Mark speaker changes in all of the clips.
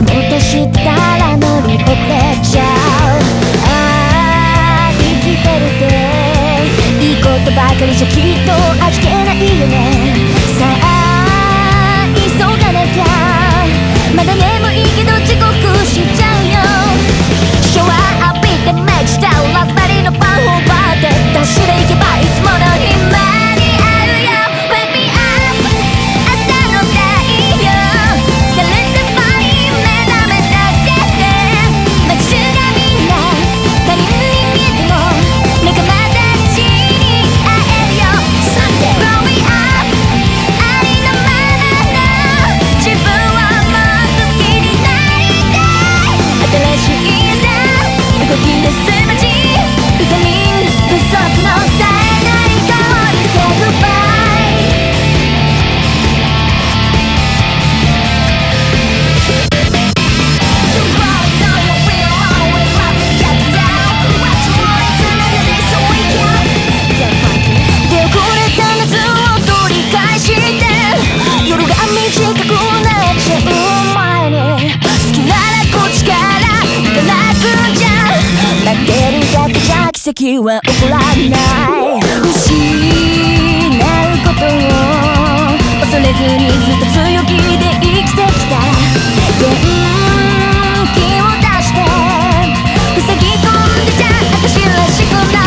Speaker 1: としたら乗り遅れちゃう。ああ生きてるっていいことばかりじゃきっと味気ないよね。さあ急がなきゃ、まだ眠いけど遅刻しちゃうよ。シャワー浴びてメイクしたラズベリーのパンをバーってダッシュで行けばいつもの日間に合うよ。 Wake me up 朝の太陽、疲れたボディ目覚めさせて、街中がみんな他人に見えても仲間たちに会えるよ。 Someday Grow me up ありのままの自分をもっと好きになりたい。新しい朝動き出す街、ビタミン不足の冴えない香り Say goodbye。 You already know what we are on, we love to get down. What you want is another day so we can get funky。 出遅れた夏を取り返して、夜が短くなっちゃう前に、好きならこっちから行かなくちゃ。待ってるだけじゃ奇跡は起こらない。失うことを恐れずにずっと強気で生きてきた。元気を出して塞ぎ込んでちゃ私らしくない。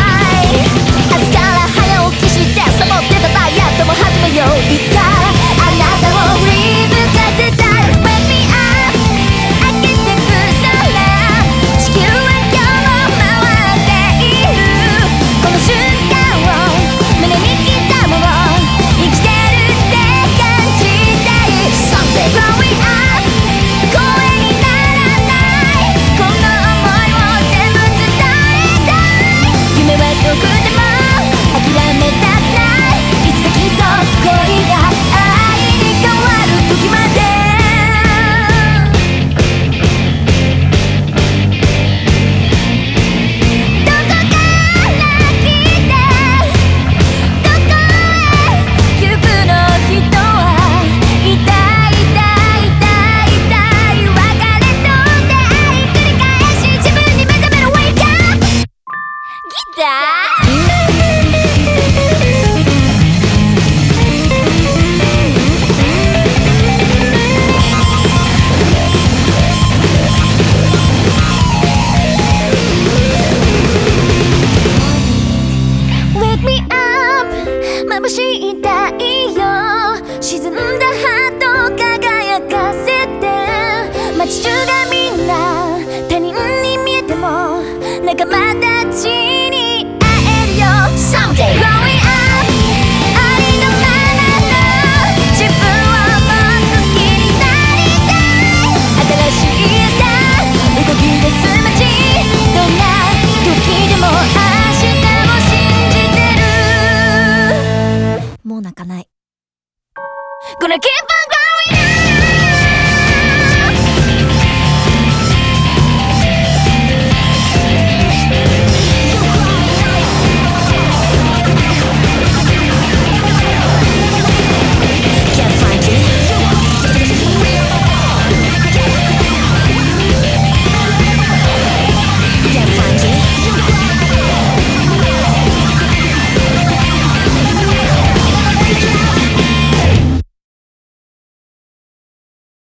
Speaker 1: 明日から早起きしてサボってたダイエットも始めよう。いつかあなたを振り向かせたい。 Wake me up 開けてく空、地球は今日も回っている。この瞬間を胸に刻もう、生きてるって感じたい。 Someday Grow me up 声にならないこの想いを全部伝えたい。夢は遠くても諦めたくない。いつかきっと恋が愛に変わる時まで。どこから来てどこへ行くの人はいたいたいたいたい。別れと出会い繰り返し自分に目覚める Wake up ギター。Wake me up 眩しい太陽、沈んだハートを輝かせて、街中がみんな他人に見えても仲間たちに会えるよ。 Someday Grow me up ありのままの自分をもっと好きになりたい。新しい朝動き出す街、どんな時でも明日を信じてる。もう泣かない。Gonna keep on growing up